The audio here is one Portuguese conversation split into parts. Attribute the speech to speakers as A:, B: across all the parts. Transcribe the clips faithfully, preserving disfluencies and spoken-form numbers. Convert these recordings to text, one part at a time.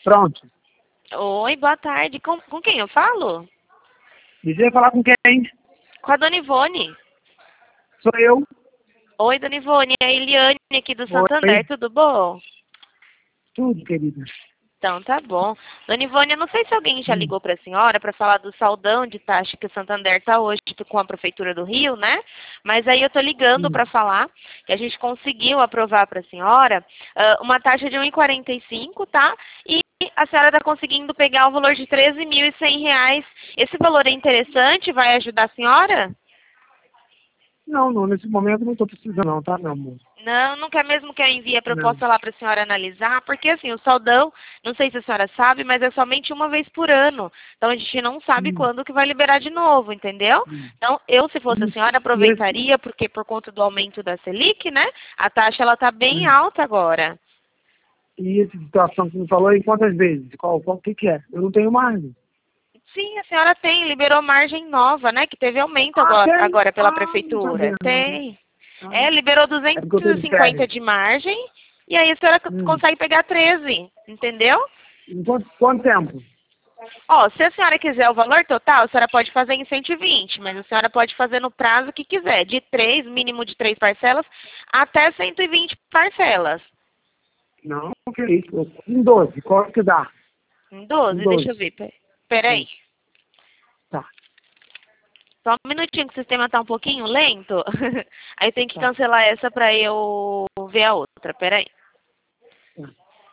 A: Pronto.
B: Oi, boa tarde. Com, com quem eu falo?
A: Deseja falar com quem?
B: Com a Dona Ivone.
A: Sou eu.
B: Oi, Dona Ivone. É a Eliane aqui do Santander,
A: Oi.
B: tudo bom?
A: Tudo, querida.
B: Então, tá bom. Dona Ivone, eu não sei se alguém já
A: Hum.
B: ligou para a senhora para falar do saldão de taxa que o Santander está hoje com a Prefeitura do Rio, né? Mas aí eu tô ligando
A: Hum.
B: para falar que a gente conseguiu aprovar para a senhora uh, uma taxa de um vírgula quarenta e cinco, tá? E a senhora está conseguindo pegar o valor de treze mil e cem reais. Esse valor é interessante? Vai ajudar a senhora?
A: Não, não, nesse momento não estou precisando não, tá, meu amor?
B: Não, não quer mesmo que eu envie a
A: Não.
B: proposta lá para a senhora analisar, porque assim, o saldão, não sei se a senhora sabe, mas é somente uma vez por ano. Então a gente não sabe
A: Hum.
B: quando que vai liberar de novo, entendeu?
A: Hum.
B: Então eu, se fosse a
A: Isso.
B: senhora,
A: E esse...
B: aproveitaria, porque por conta do aumento da Selic, né? A taxa ela tá bem
A: Hum.
B: alta agora.
A: E essa situação que você me falou aí, quantas vezes? Qual, qual, o que que é? Eu não tenho margem.
B: Sim, a senhora tem, liberou margem nova, né? Que teve aumento
A: Ah,
B: agora,
A: tem?
B: agora pela
A: Ah, não
B: prefeitura.
A: sabia não.
B: Tem.
A: Ah,
B: É, liberou
A: é porque eu tô
B: duzentos e
A: de
B: cinquenta
A: férias.
B: de margem e aí a senhora c-
A: Hum.
B: consegue pegar treze, entendeu?
A: Em quanto, quanto tempo?
B: Ó, se a senhora quiser o valor total, a senhora pode fazer em cento e vinte, mas a senhora pode fazer no prazo que quiser, de três, mínimo de três parcelas, até cento e vinte parcelas.
A: Não, que isso. Em doze, qual que dá?
B: Em
A: Em
B: doze, deixa eu
A: doze.
B: ver. pe- Peraí.
A: Tá,
B: Só um minutinho que o sistema tá um pouquinho lento. Aí tem que
A: tá,
B: cancelar essa pra eu ver a outra. Peraí.
A: tá.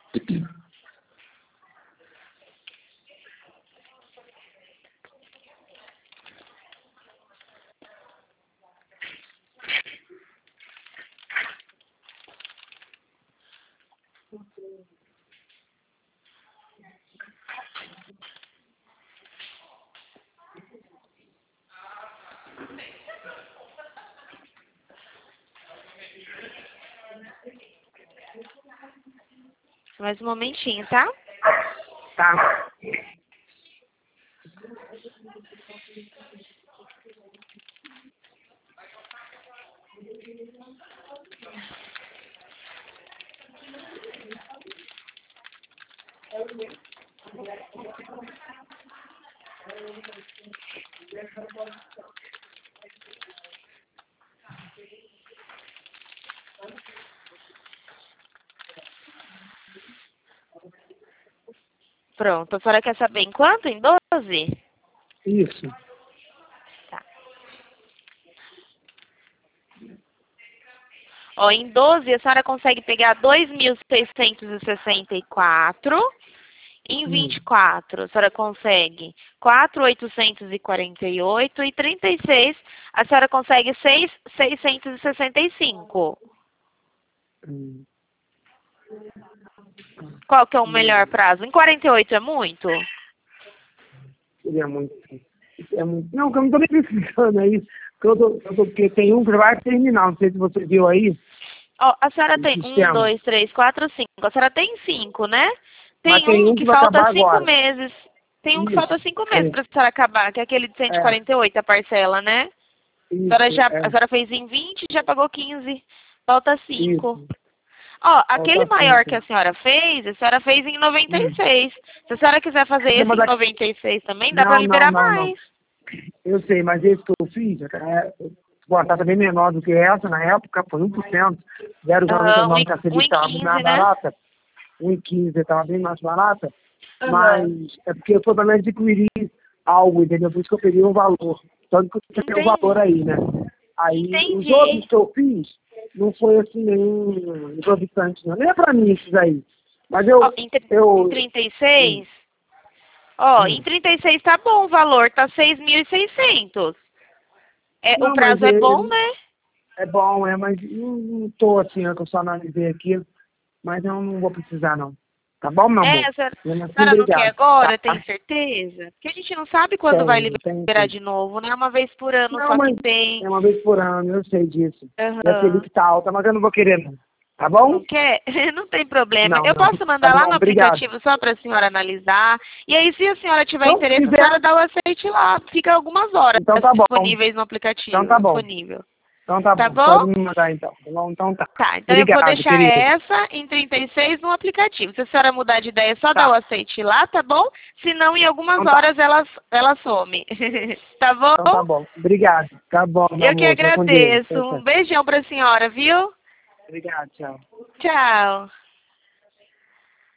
B: Mais um momentinho, tá?
A: Tá.
B: Pronto. A senhora quer saber em quanto? Em doze?
A: Isso.
B: Tá. Ó, em doze a senhora consegue pegar dois mil seiscentos e sessenta e quatro. Em
A: Hum.
B: vinte e quatro, a senhora consegue quatro mil oitocentos e quarenta e oito. E trinta e seis, a senhora consegue seis mil seiscentos e sessenta e cinco.
A: Hum.
B: Qual que é o melhor prazo? Em quarenta e oito é muito?
A: Seria muito. É muito. Não, que eu não tô nem precisando aí. Porque, eu tô, eu tô, porque tem um que vai terminar, não sei se você viu aí,
B: Ó, a senhora
A: o
B: tem um,
A: sistema.
B: dois, três, quatro, cinco. A senhora tem cinco, né?
A: Mas
B: Tem
A: tem
B: um
A: um
B: que
A: que vai
B: falta
A: acabar
B: cinco
A: agora.
B: meses. Tem um que falta
A: Isso.
B: cinco
A: É,
B: meses para a senhora acabar, que é aquele de cento e
A: é,
B: quarenta e oito, a parcela, né? A senhora,
A: isso,
B: já, a
A: é,
B: senhora fez em vinte, já pagou quinze. Falta cinco.
A: isso.
B: Ó, aquele
A: Falta
B: maior que
A: cinco.
B: a senhora fez, a senhora fez em noventa e
A: Hum.
B: seis. Se a senhora quiser fazer
A: Não,
B: esse
A: mas
B: em
A: a-
B: noventa e seis também, dá pra
A: não, não,
B: liberar
A: não, não.
B: mais.
A: Eu sei, mas esse que eu fiz, é, bom, a taxa bem menor do que essa, na época, foi um por cento. zero vírgula noventa e
B: Aham, um
A: nove
B: e
A: que a
B: um
A: Selic
B: e
A: estava bem
B: quinze,
A: mais
B: né?
A: barata, um vírgula quinze estava bem mais barata,
B: Aham.
A: mas é porque foi para me adquirir algo, entendeu? Por isso que eu peguei um valor. Tanto que eu tenho o valor
B: Entendi.
A: aí, né? Aí, os outros
B: Entendi.
A: que eu fiz, não foi assim nenhum exorbitante, não. Nem é para mim esses aí. Mas
B: Ó,
A: eu,
B: em, tri- em
A: eu,
B: trinta e
A: hum,
B: seis, ó, em
A: hum.
B: trinta e seis tá bom o valor, tá seis mil e seiscentos. É, o
A: Não, mas
B: prazo é bom,
A: ele,
B: né?
A: é bom, é, mas não, não tô assim, é que eu só analisei aqui, mas eu não vou precisar não. Tá bom, meu
B: É,
A: amor?
B: a senhora,
A: Mesmo
B: a
A: assim,
B: senhora não quer
A: obrigado.
B: agora,
A: Tá?
B: tem certeza? Porque a gente não sabe quando vai
A: Tenho, tenho
B: liberar
A: sim.
B: de novo, né? Uma vez por ano
A: Não,
B: só que
A: mas
B: tem.
A: é uma vez por ano, eu sei disso. E a
B: Aham.
A: Selic tá alta, mas eu não vou querer não. Tá bom?
B: Não quer? Não tem problema.
A: Não,
B: Eu
A: não.
B: posso
A: Tá
B: mandar lá
A: bom,
B: no
A: obrigado.
B: aplicativo só para a senhora analisar. E aí, se a senhora tiver
A: Então, se
B: interesse, a senhora
A: quiser,
B: dá o aceite lá. Fica algumas horas
A: então tá bom.
B: disponíveis no
A: Então tá
B: aplicativo.
A: bom.
B: Disponível.
A: Então tá,
B: Tá
A: bom,
B: bom?
A: pode me mandar então. Tá bom? Então tá.
B: Tá, então
A: Obrigado,
B: eu vou deixar
A: querida.
B: essa em trinta e seis no aplicativo. Se a senhora mudar de ideia, é só
A: Tá.
B: dar o aceite lá, tá bom? Se não, em algumas
A: Então tá.
B: horas ela, ela some. Tá bom?
A: Então tá bom. Obrigado. Tá bom, meu
B: Eu que
A: amor. Fica com Deus.
B: agradeço.
A: Tchau, tchau.
B: Um beijão pra senhora, viu?
A: Obrigado, tchau.
B: Tchau.